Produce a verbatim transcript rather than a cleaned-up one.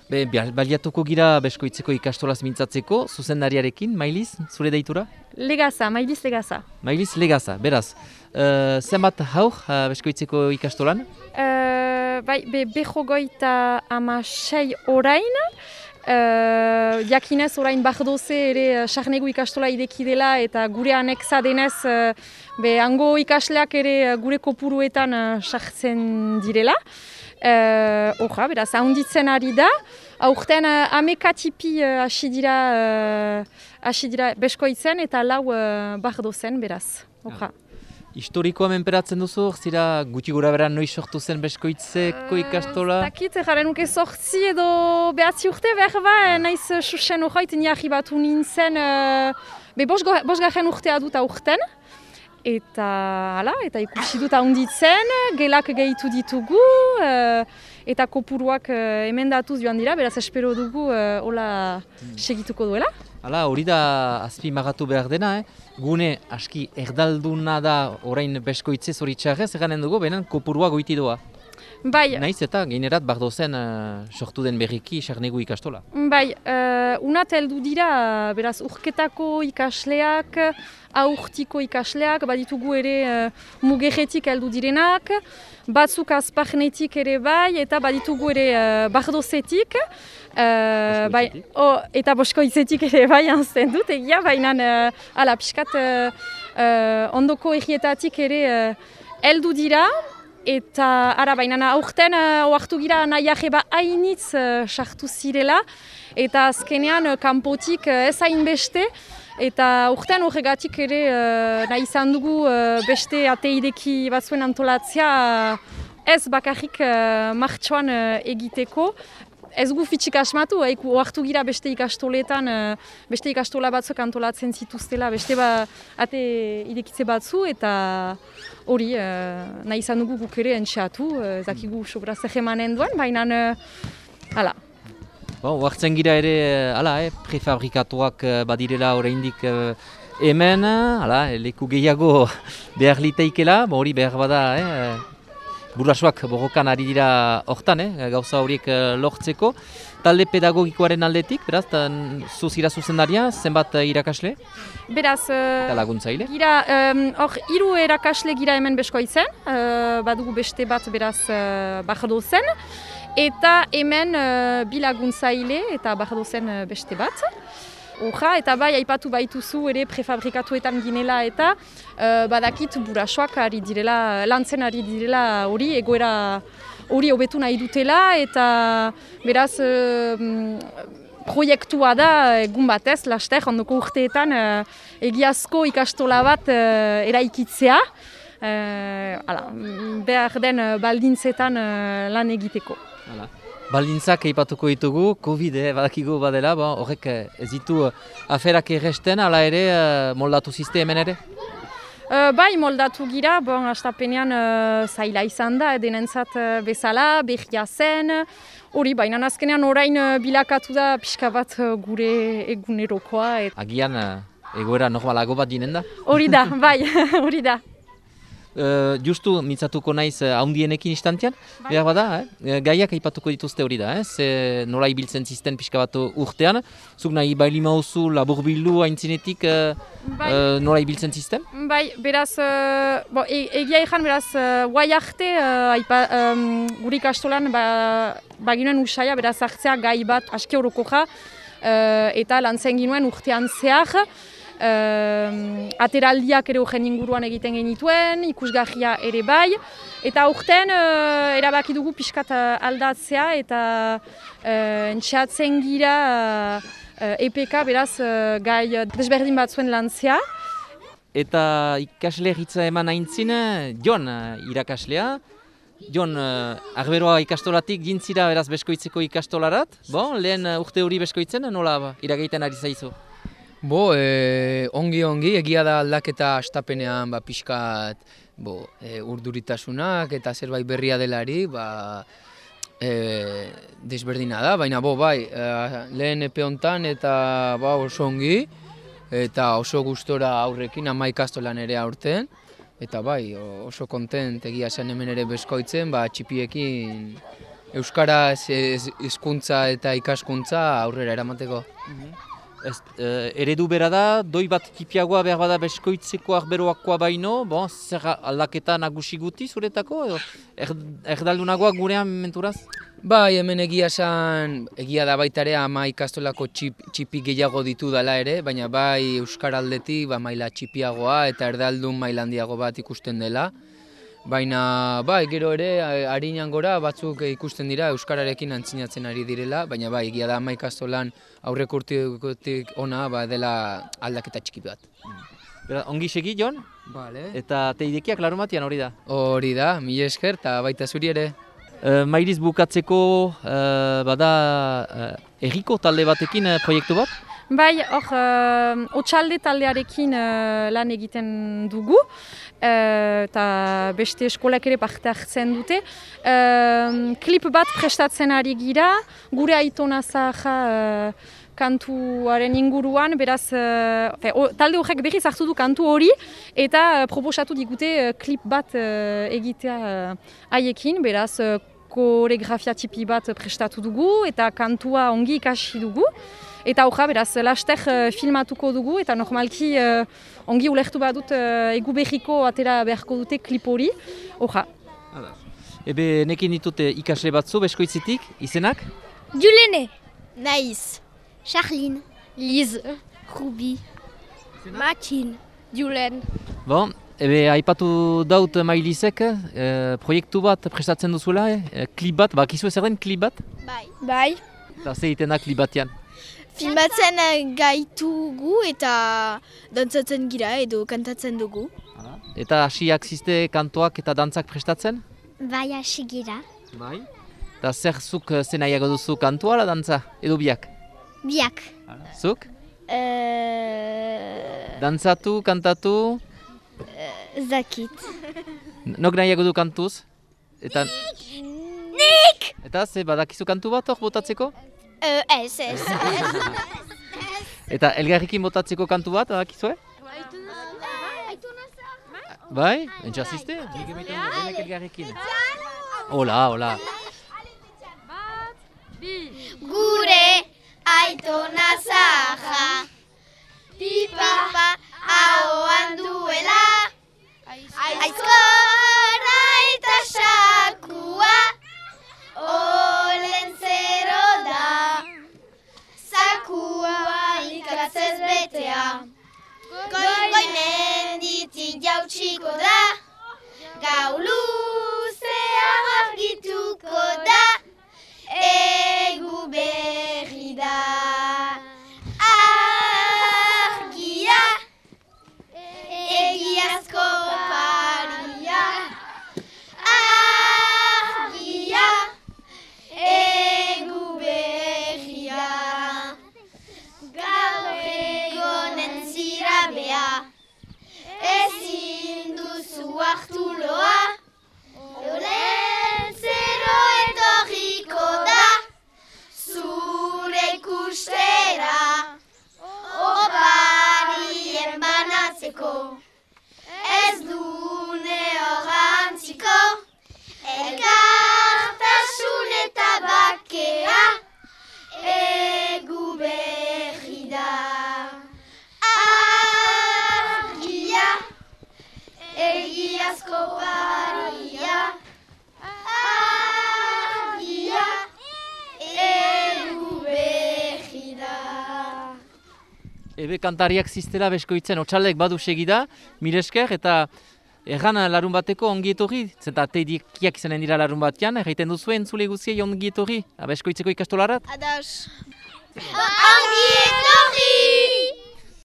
Be, baliatuko gira Beskoitzeko ikastolaz mintzatzeko, zuzendariarekin, Mailiz, zure deitura? Legaza, Mailiz Legaza. Mailiz Legaza, beraz. Uh, zenbat haur uh, Beskoitzeko ikastolan? Uh, bai, be, behogoita ama sei orain. Uh, jakinez orain Bardoze ere sarnegu ikastola ideki dela eta gure aneksa denez uh, be, hango ikasleak ere gure kopuruetan uh, sartzen direla. Uh, Oja, beraz, ahonditzen ari da. Aurten uh, amekatipi uh, hasi dira, uh, hasi dira Beskoitzen eta lau uh, Bardozen, beraz. Oja. Historikoa menperatzen duzu, zira guti gura beran noiz sortu zen Beskoitzeko ikastola? Ez dakit, jaren nuke sortzi edo behatzi urte behar ba, naiz susen horreit niarri batu nintzen, uh, be bosgarren urtea dut aurten. Eta, hala, eta ikusi dut ahonditzen, gelak gehitu ditugu, uh, eta kopuruak uh, emendatuz joan dira, beraz espero dugu uh, hola segituko duela. Hala, hori da azpimagatu behar dena, eh? Gune aski erdalduna da orain Beskoitze zoritxarrez, eganen dugu, benen kopurua goiti doa. Bai. Naiz eta gainerat Bardozen uh, sortu den berriki sarnegu ikastola. Bai, uh, unat heldu dira, beraz, urketako ikasleak, aurtiko ikasleak, baditugu ere uh, mugerretik heldu direnak, batzuk azparnetik ere bai, eta baditugu ere uh, Bardozetik. Uh, bai, oh, eta Boskoitzetik ere bai anzten dut, egia, baina uh, ala, pixkat uh, uh, ondoko egietatik ere heldu uh, dira. Eta ara baina aurten uh, oartu gira nahiaje ba hainitz sartu uh, zirela eta azkenean uh, kanpotik uh, ez hainbeste eta aurten horregatik ere uh, nahi izan dugu uh, beste ateideki batzuen antolatzea uh, ez bakarrik uh, martxoan uh, egiteko. Ez gu fitxik asmatu, eh, oartu gira beste ikastoletan, uh, beste ikastola batzuk antolatzen zituztela, beste ba, ate idekitze batzu, eta hori uh, nahi izan dugu guk ere entxeatu, uh, zakigu sobra zehemanen duen, baina hala. Bon, oartzen gira ere, hala, eh, prefabrikatuak uh, badirela oraindik uh, hemen, hala, leku gehiago behar liteikela, hori behar bada, eh, Burasuak borrokan ari dira hortan, eh, gauza horiek lortzeko. Talde pedagogikoaren aldetik, beraz, zu zira zuzendaria, zenbat irakasle? Beraz, eta laguntzaile? Gira, hor, um, hiru erakasle gira hemen Beskoitzen, uh, badugu beste bat beraz uh, Bardozen, eta hemen uh, bi laguntzaile eta Bardozen uh, beste bat. Oja, eta bai, aipatu baituzu ere prefabrikatuetan ginela eta uh, badakit burasoak ari direla, lantzen ari direla hori, egoera hori hobetu nahi dutela eta beraz uh, proiektua da egun batez, laster, ondoko urteetan uh, egiazko ikastola bat uh, eraikitzea, uh, ala, behar den baldintzetan uh, lan egiteko. Hala. Baldintzak eipatuko ditugu, Covid eh, badakigu badela, ba, horrek ez ditu uh, aferak erresten, ala ere uh, moldatu ziste hemen ere? Uh, bai, moldatu gira, bon, astapenean uh, zaila izan da, denentzat uh, bezala, berria zen, hori, baina azkenean orain uh, bilakatu da pixka bat uh, gure egunerokoa. Et... Agian uh, egoera normalago bat dinen da? Hori da, bai, hori da. Uh, justu mitzatuko naiz haundienekin uh, istantean, bai. Behar bada, eh? Gaiak aipatuko dituzte hori da, eh? Ze nola ibiltzen zisten pixka bat urtean, zuk nahi baili mauzu labur bildu haintzinetik uh, bai. uh, nola ibiltzen zisten? Bai, beraz, uh, bo, e egia ezan beraz, uh, guai arte, uh, aipa, um, gure ikastolan ba, baginoen usaia, beraz hartzea gai bat aski orokoja, uh, eta lantzen ginuen urtean zehar, Uh, ateraldiak ere horren inguruan egiten genituen, ikusgarria ere bai, eta aurten uh, erabaki dugu pixkat aldatzea eta uh, entxeatzen gira uh, E P K beraz uh, gai desberdin batzuen lantzea. Eta ikasle hitza eman aintzin, Jon uh, irakaslea, Jon uh, Arberoa ikastolatik gintzira beraz Beskoitzeko ikastolarat, bon, lehen uh, urte hori Beskoitzen, nola iragaiten ari zaizu? Bo, e, ongi ongi, egia da aldaketa astapenean ba, pixkat bo, e, urduritasunak eta zerbait berria delari, ba, e, desberdina da, baina bo, bai, e, lehen epe hontan eta ba, oso ongi, eta oso gustora aurrekin, ama ikastolan ere aurten, eta bai, oso kontent egia zen hemen ere Beskoitzen, ba, txipiekin Euskara hizkuntza eta ikaskuntza aurrera eramateko. Ez, eh, eredu bera da, doi bat tipiagoa behar bada beskoitzekoak beroakoa baino, bon, zer aldaketa nagusi guti zuretako, edo er, erdaldunagoak gurean menturaz? Bai, hemen egia esan, egia da baita ere ama ikastolako txip, txipi gehiago ditu dela ere, baina bai euskaraldetik ba, maila txipiagoa eta erdaldun maila handiago bat ikusten dela. Baina bai, gero ere, harinan gora batzuk ikusten dira euskararekin antzinatzen ari direla, baina bai, egia da ama ikastolan aurreko urtetik ona ba, dela aldaketa txiki bat. Bera, ongi segi, Jon? Vale. Eta teidekiak larumatian hori da? Hori da, mila esker eta baita zuri ere. Uh, Mairiz bukatzeko uh, bada uh, erriko talde batekin uh, proiektu bat? Bai, hor, uh, Otsalde taldearekin uh, lan egiten dugu, uh, eta beste eskolak ere parte hartzen dute. Uh, klip bat prestatzen ari gira, gure aitona zaharra uh, kantuaren inguruan, beraz, uh, fe, o, talde horrek berriz hartu du kantu hori, eta uh, proposatu digute uh, klip bat uh, egitea haiekin, uh, beraz, uh, koreografia tipi bat prestatu dugu, eta kantua ongi ikasi dugu. Eta horra, beraz, laster uh, filmatuko dugu, eta normalki uh, ongi ulertu badut uh, egu berriko atera beharko dute klip hori, horra. Ebe nekin ditute ikasle batzu beskoitzitik, izenak? Julene, Naiz, Charline, Liz, Ruby, Matin, Julen. Bon, ebe aipatu daut Mailizek, eh, proiektu bat prestatzen duzuela, eh? klip bat, bakizu ezer den klip bat? Bai. Bai. Eta ze egiten da klip batean? Filmatzen gaitugu eta dantzatzen gira edo kantatzen dugu. Eta hasiak ziste kantoak eta dantzak prestatzen? Bai, hasi gira. Bai. Eta zer zuk zen nahiago duzu kantua ala dantza? Edo biak? Biak. Zuk? Uh... Dantzatu, kantatu? Uh, zakit. Nok nahiago du kantuz? Eta... Nik! Eta ze badakizu kantu bat hor botatzeko? Uh, ez, ez, ez. Eta elgarrikin botatzeko kantu bat, badakizue? Bai? Entxa ziste? Denek elgarrikin. Hola, hola. Gure aitona zaharra, pipa ahoan duela, aizkora eta sakua, olentzero da, zakua ikatzez betea, goinen ditik jautsiko da, gau luzea argituko da, egu berri da. Argia, egiazko paria, argia, egu berria. Gaur egonen zirabea, ezin duzu hartu loa, olentzero etorriko da, zure ikustera, oparien banatzeko, ez dune horantziko, elkartasun eta bakea, egu berri da. Argia, egiazko paria, argia, egu berri da. Ebe kantariak ziztela beskoitzen, Otsaldek badu segida, mil esker, eta erran larun bateko ongi etorri, zenta teidikiak izanen dira larun batean, erraiten duzuen zule guziei ongi etorri, beskoitzeko ikastolarat? Adas. Ongi etorri!